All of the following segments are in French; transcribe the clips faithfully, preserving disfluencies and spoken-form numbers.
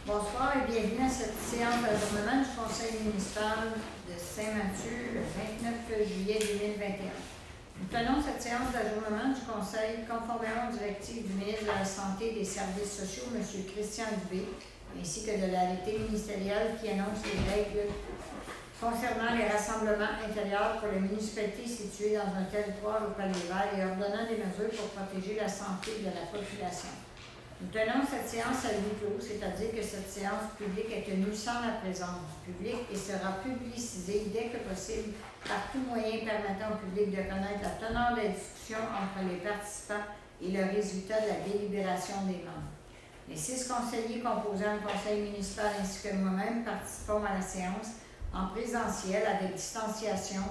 Bonsoir et bienvenue à cette séance d'adjournement du Conseil municipal de Saint-Mathieu le vingt-neuf juillet deux mille vingt et un. Nous tenons cette séance d'adjournement du Conseil conformément aux directives du ministre de la Santé et des Services sociaux, M. Christian Dubé, ainsi que de l'arrêté ministériel qui annonce les règles concernant les rassemblements intérieurs pour les municipalités situées dans un territoire au Palais-Vert et ordonnant des mesures pour protéger la santé de la population. Nous tenons cette séance à huis clos, c'est-à-dire que cette séance publique est tenue sans la présence du public et sera publicisée dès que possible par tout moyen permettant au public de connaître la teneur des discussions entre les participants et le résultat de la délibération des membres. Les six conseillers composant le conseil municipal ainsi que moi-même participons à la séance en présentiel avec distanciation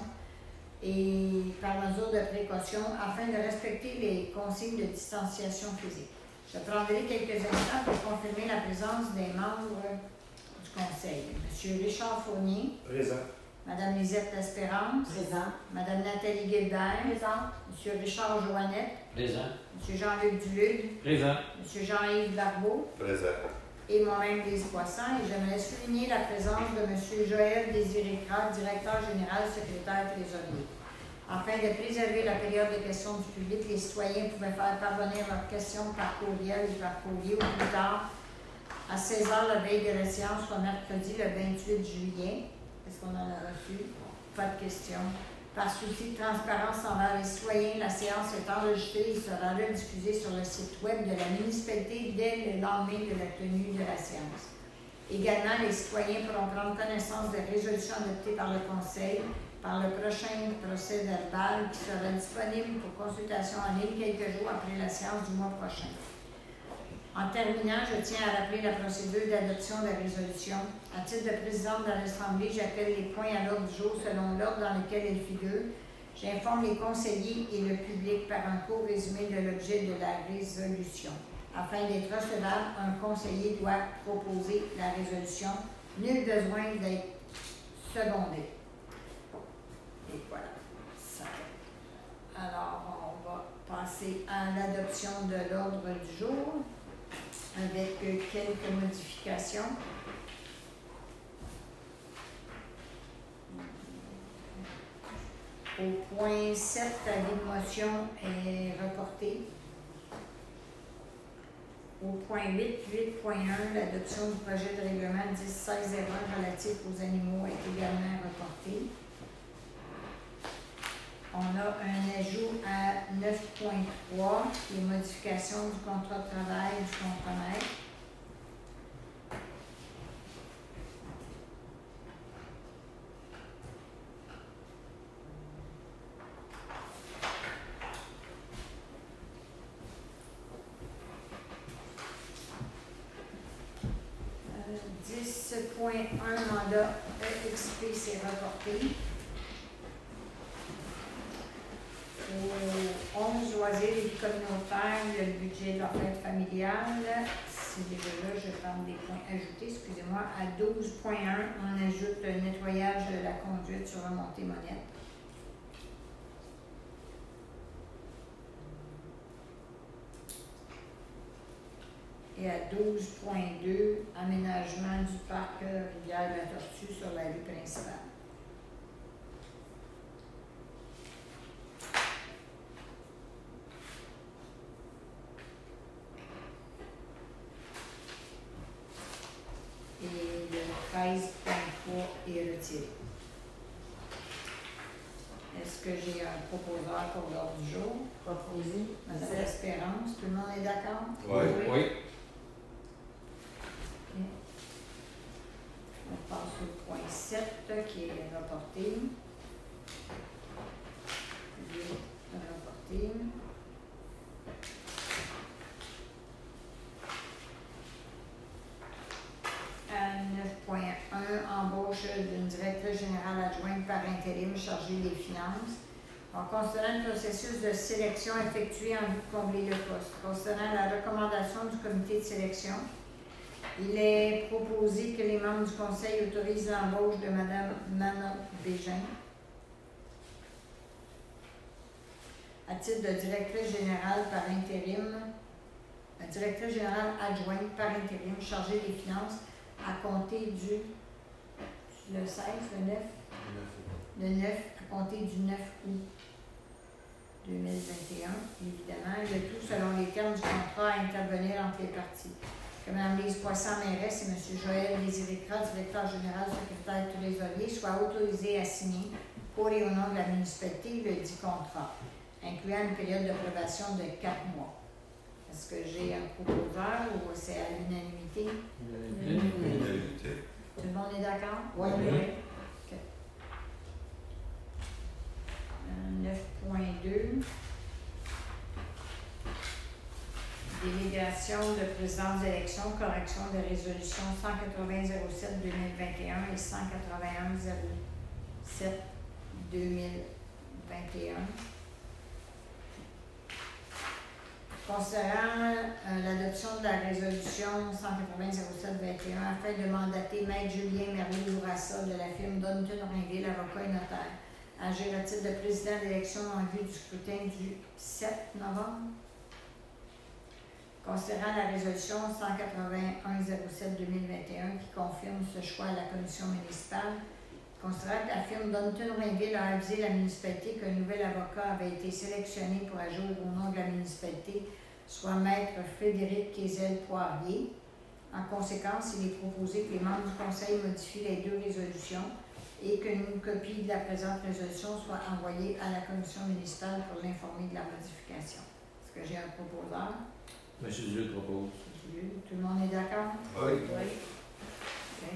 et par mesure de précaution afin de respecter les consignes de distanciation physique. Je prendrai quelques instants pour confirmer la présence des membres du conseil. M. Richard Fournier. Présent. Mme Lisette L'Espérance. Présent. Mme Nathalie Guilbert. Présent. M. Richard Joannette. Présent. M. Jean-Luc Dulude. Présent. M. Jean-Yves Barbeau. Présent. Et moi-même, Lise Poisson. Et j'aimerais souligner la présence de M. Joël Désiré-Crade, directeur général, secrétaire trésorier. Afin de préserver la période de questions du public, les citoyens pouvaient faire parvenir leurs questions par courriel ou par courrier au plus tard à seize heures la veille de la séance, soit mercredi le vingt-huit juillet. Est-ce qu'on en a reçu? Pas de questions. Par souci de transparence envers les citoyens, la séance est enregistrée et sera rediffusée sur le site web de la municipalité dès le lendemain de la tenue de la séance. Également, les citoyens pourront prendre connaissance des résolutions adoptées par le Conseil par le prochain procès verbal qui sera disponible pour consultation en ligne quelques jours après la séance du mois prochain. En terminant, je tiens à rappeler la procédure d'adoption des résolutions. À titre de présidente de l'Assemblée, j'appelle les points à l'ordre du jour selon l'ordre dans lequel ils figurent. J'informe les conseillers et le public par un court résumé de l'objet de la résolution. Afin d'être recevable, un conseiller doit proposer la résolution. Nul besoin d'être secondé. Et voilà. Ça. Alors, on va passer à l'adoption de l'ordre du jour avec quelques modifications. Au point sept, l'avis de motion est reporté. Au point huit, huit point un, l'adoption du projet de règlement dix seize zéro un relatif aux animaux est également reportée. On a un ajout à neuf point trois, qui est modification du contrat de travail du contremaître. Euh, dix point un, mandat E X P, c'est reporté. Au onze, loisirs et vie communautaire, il y a le budget de la fête familiale. C'est déjà là, je vais prendre des points ajoutés, excusez-moi. À douze point un, on ajoute le nettoyage de la conduite sur remontée Monette. Et à douze point deux, aménagement du parc Rivière-la-Tortue sur la rue principale. Et le treize point trois est retiré. Est-ce que j'ai un proposeur pour l'ordre du jour? Proposé. Madame L'Espérance, tout le monde est d'accord? Oui. Oui. Okay. On passe au point sept qui est reporté. huit reporté. À neuf point un, embauche d'une directrice générale adjointe par intérim chargée des finances. En considérant le processus de sélection effectué en vue de combler le poste, considérant la recommandation du comité de sélection, il est proposé que les membres du conseil autorisent l'embauche de Mme Manon Bégin à titre de directrice générale par intérim la directrice générale adjointe par intérim chargée des finances à compter du le seize, le neuf, le neuf, à compter du neuf août deux mille vingt et un, évidemment, le tout selon les termes du contrat à intervenir entre les parties. Que Mme Lise Poisson, mairesse, et M. Joël Désiré-Cras, directeur général, secrétaire et trésorier, soient autorisés à signer pour et au nom de la municipalité le dit contrat, incluant une période de probation de quatre mois. Est-ce que j'ai un proposeur ou c'est à l'unanimité? L'unanimité. Tout le monde est d'accord? Oui. OK. neuf point deux. Délégation de présidence d'élection, correction de résolution cent quatre-vingts zéro sept deux mille vingt et un et cent quatre-vingt-un zéro sept deux mille vingt et un. Considérant euh, l'adoption de la résolution cent quatre-vingts zéro sept vingt et un afin de mandater Maître Julien Merleau-Bourassa de la firme Dunton-Ringuet, avocat et notaire, à agir à titre de président d'élection en vue du scrutin du sept novembre. Considérant la résolution cent quatre-vingt-un zéro sept deux mille vingt et un qui confirme ce choix à la commission municipale, considérant que la firme Dunton-Ringuet a avisé la municipalité qu'un nouvel avocat avait été sélectionné pour agir au nom de la municipalité, soit Maître Frédéric Quézel-Poirier. En conséquence, il est proposé que les membres du conseil modifient les deux résolutions et qu'une copie de la présente résolution soit envoyée à la commission municipale pour l'informer de la modification. Est-ce que j'ai un proposeur? Monsieur Dieu propose. Tout le monde est d'accord? Oui. Oui. Okay.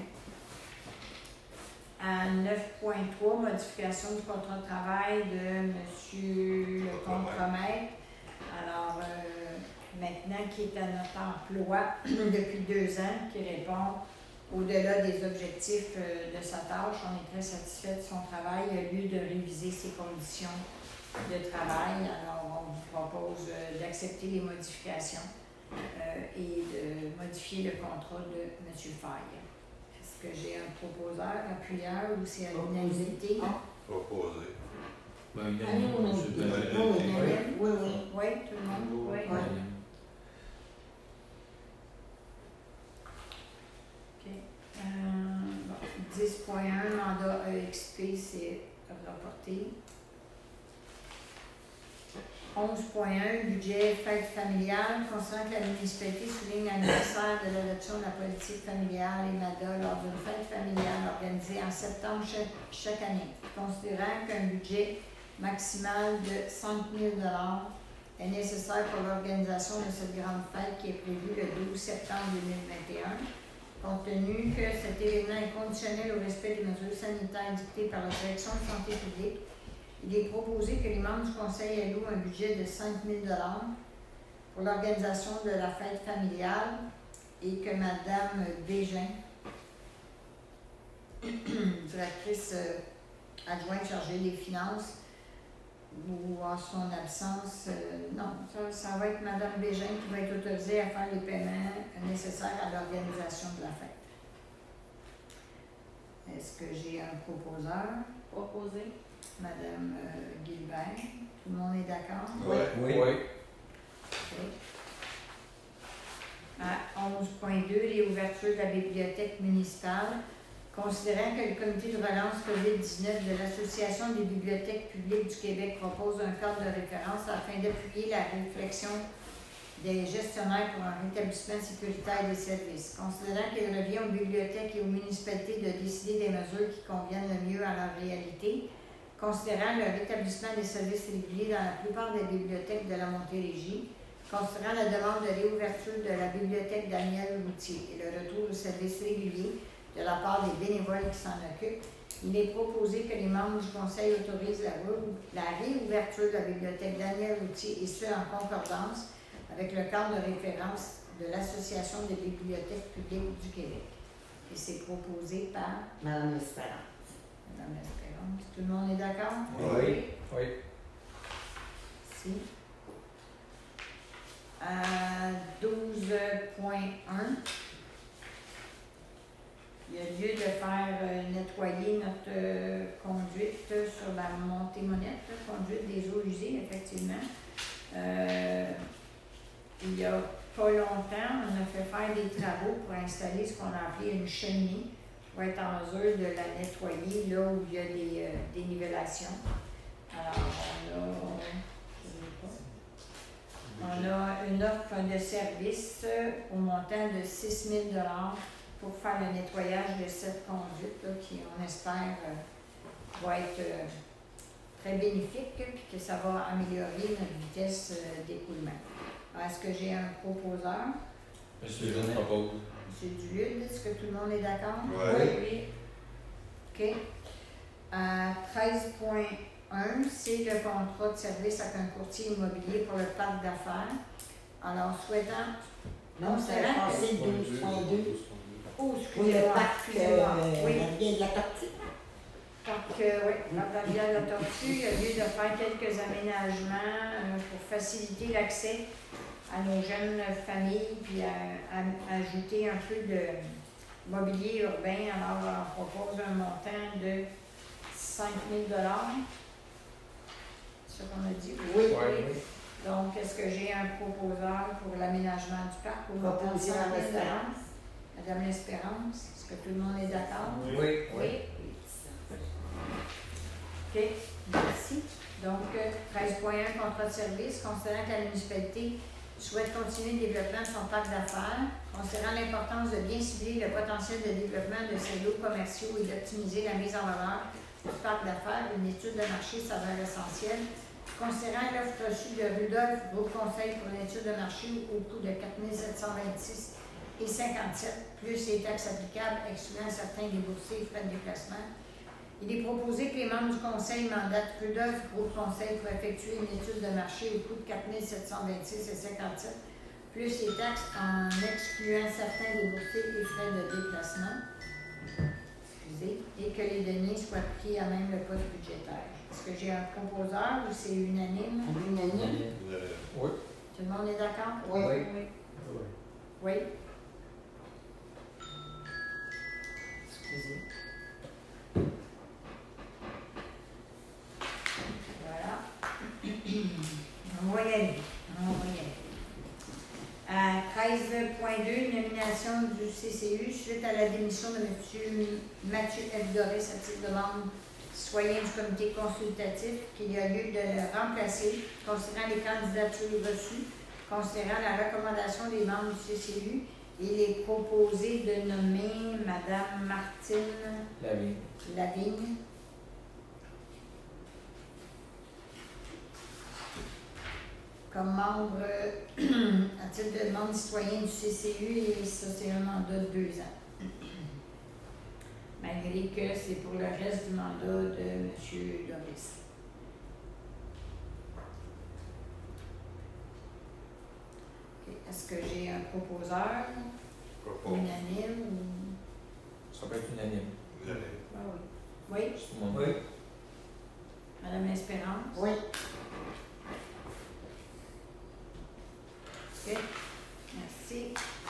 À neuf point trois, modification du contrat de travail de M. le contremaître. Alors, euh, maintenant, qui est à notre emploi depuis deux ans, qui répond au-delà des objectifs euh, de sa tâche. On est très satisfait de son travail. Il a lieu de réviser ses conditions de travail. Alors, on vous propose euh, d'accepter les modifications euh, et de modifier le contrat de M. Faye. Est-ce que j'ai un proposeur, appuyeur ou c'est à l'unanimité? Proposé. Ben, il y a Allez, on a monsieur dit. Perret. Oui, oui, oui, oui. Oui, tout le monde? Oui. Oui. OK. Euh, bon, dix point un, mandat E X P, c'est reporté. onze point un, budget fête familiale. Considérant que la municipalité souligne l'anniversaire de l'adoption de la politique familiale et M A D A lors d'une fête familiale organisée en septembre chaque, chaque année. Considérant qu'un budget maximal de cinq mille dollars est nécessaire pour l'organisation de cette grande fête qui est prévue le douze septembre deux mille vingt et un. Compte tenu que cet événement est conditionnel au respect des mesures sanitaires dictées par la Direction de santé publique, il est proposé que les membres du conseil allouent un budget de cinq mille dollars pour l'organisation de la fête familiale et que Mme Bégin, directrice euh, adjointe chargée des finances, ou en son absence, euh, non, ça, ça va être Mme Bégin qui va être autorisée à faire les paiements nécessaires à l'organisation de la fête. Est-ce que j'ai un proposeur? Proposé. Madame euh, Gilbert, tout le monde est d'accord? Oui. Oui. Okay. À onze point deux, réouverture de la bibliothèque municipale. Considérant que le comité de relance COVID dix-neuf de l'Association des bibliothèques publiques du Québec propose un cadre de référence afin d'appuyer la réflexion des gestionnaires pour un rétablissement sécuritaire des services. Considérant qu'il revient aux bibliothèques et aux municipalités de décider des mesures qui conviennent le mieux à leur réalité, considérant le rétablissement des services réguliers dans la plupart des bibliothèques de la Montérégie, considérant la demande de réouverture de la bibliothèque Daniel Routier et le retour au service régulier de la part des bénévoles qui s'en occupent, il est proposé que les membres du conseil autorisent la, la réouverture de la bibliothèque Daniel Routier et ce en concordance avec le cadre de référence de l'Association des bibliothèques publiques du Québec. Et c'est proposé par Madame l'Espérance. Madame l'Espérance. Tout le monde est d'accord? Oui. Oui. Si. À douze point un, il y a lieu de faire euh, nettoyer notre euh, conduite sur la montée Monette, conduite des eaux usées, effectivement. Euh, il y a pas longtemps, on a fait faire des travaux pour installer ce qu'on a appelé une cheminée pour être en mesure de la nettoyer là où il y a des, euh, des nivellations. Alors, on a, je sais pas, on a une offre de service au montant de six mille dollars pour faire le nettoyage de cette conduite là, qui, on espère, euh, va être euh, très bénéfique et que ça va améliorer notre vitesse euh, d'écoulement. Est-ce que j'ai un proposeur? Monsieur Jeune propose. Monsieur Dulude, est-ce que tout le monde est d'accord? Ouais. Oui. OK. À treize point un, c'est le contrat de service avec un courtier immobilier pour le parc d'affaires. Alors, souhaitant... Non, c'est vrai? passé douze point deux. Oh, Oui, excusez-moi, le parc, excusez-moi. euh, Oui. la rivière de la Tortue. Donc, euh, oui, la rivière de la Tortue, il y a lieu de faire quelques aménagements euh, pour faciliter l'accès à nos jeunes familles, puis à, à- à ajouter un peu de mobilier urbain. Alors, on propose un montant de cinq mille dollars. C'est ce qu'on a dit? Oui. Oui. Donc, est-ce que j'ai un proposeur pour l'aménagement du parc au montant de Proposé cinq en mille dollars? espérance. Madame l'Espérance, est-ce que tout le monde est d'accord? Oui. Oui. OK, merci. Donc, euh, treize point un, contrat de service, considérant que la municipalité souhaite continuer le développement de son parc d'affaires, considérant l'importance de bien cibler le potentiel de développement de ses lots commerciaux et d'optimiser la mise en valeur du parc d'affaires, une étude de marché s'avère essentielle. Considérant l'offre reçue de Rudolph Groupe Conseil pour une étude de marché au coût de quatre mille sept cent vingt-six et cinquante-sept, plus les taxes applicables, excluant certains déboursés et frais de déplacement. Il est proposé que les membres du Conseil mandatent Rudolph Groupe Conseil pour effectuer une étude de marché au coût de quatre mille sept cent vingt-six et cinquante-sept, plus les taxes en excluant certains déboursés et frais de déplacement. Excusez. Et que les deniers soient pris à même le poste budgétaire. Est-ce que j'ai un proposeur ou c'est unanime? Unanime. Oui. Tout le monde est d'accord? Oui. Oui. Oui. Excusez. Voilà. On va y aller. On va y aller. À treize point deux, nomination du C C U suite à la démission de M. Mathieu F. Doris à titre de membre citoyen du comité consultatif, qu'il y a lieu de le remplacer, considérant les candidatures reçues, considérant la recommandation des membres du C C U. Il est proposé de nommer Mme Martine Lavigne. Lavigne comme membre, à titre de membre citoyen du C C U, et ça, c'est un mandat de deux ans. Malgré que c'est pour le reste du mandat de M. Doris. Okay. Est-ce que j'ai un proposeur Propose. unanime ou... Ça peut être unanime. Vous allez. Ah oui. Oui, Tout le monde. Oui. Madame Espérance? Oui. OK. Merci.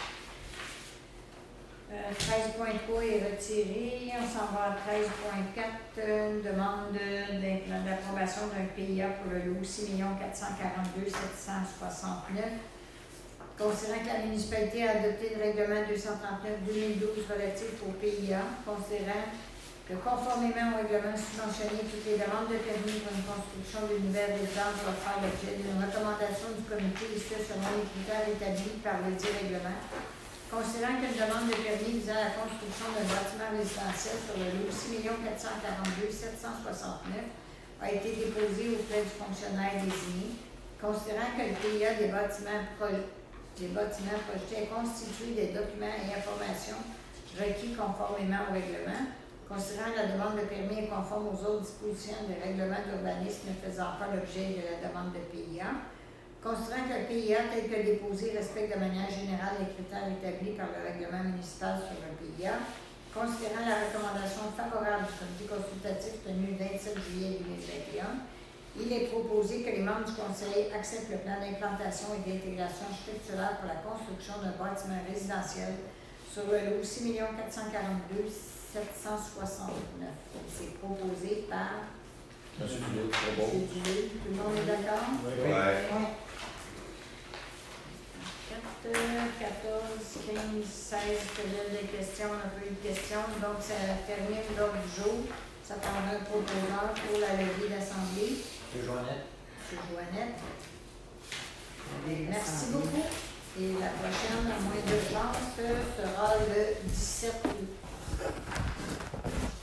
Euh, treize point trois est retiré. On s'en va à treize point quatre. Une demande de- d'approbation d'un P I A pour le lot six millions quatre cent quarante-deux mille sept cent soixante-neuf. Considérant que la municipalité a adopté le règlement deux cent trente-neuf deux mille douze relatif au P I A, considérant que conformément au règlement subventionné, toutes les demandes de permis pour une construction d'une nouvelle résidence doivent faire l'objet d'une recommandation du comité, et ce selon les critères établis par le dit règlement. Considérant qu'une demande de permis visant à la construction d'un bâtiment résidentiel sur le lot six millions quatre cent quarante-deux mille sept cent soixante-neuf a été déposée auprès du fonctionnaire désigné, considérant que le P I A des bâtiments, pro des bâtiments projetés est constitué des documents et informations requis conformément au règlement, considérant que la demande de permis est conforme aux autres dispositions des règlements d'urbanisme ne faisant pas l'objet de la demande de P I A, considérant que le P I A tel que déposé respecte de manière générale les critères établis par le règlement municipal sur le P I A, considérant la recommandation favorable du comité consultatif tenu le vingt-sept juillet deux mille vingt et un, il est proposé que les membres du Conseil acceptent le plan d'implantation et d'intégration structurelle pour la construction d'un bâtiment résidentiel sur le lot six millions quatre cent quarante-deux mille sept cent soixante-neuf. C'est proposé par Monsieur Dulude M. propose. Dulude. Tout le monde est d'accord? Oui. Ouais. Oui. Quatre. quatorze, quinze, seize périodes de questions. On n'a pas eu de questions. Donc, ça termine l'ordre du jour. Ça prendra un proposeur pour la levée d'assemblée. C'est Joannette. M. Joannette. Merci beaucoup. Et la prochaine, à moins d'urgence, sera le dix-sept août.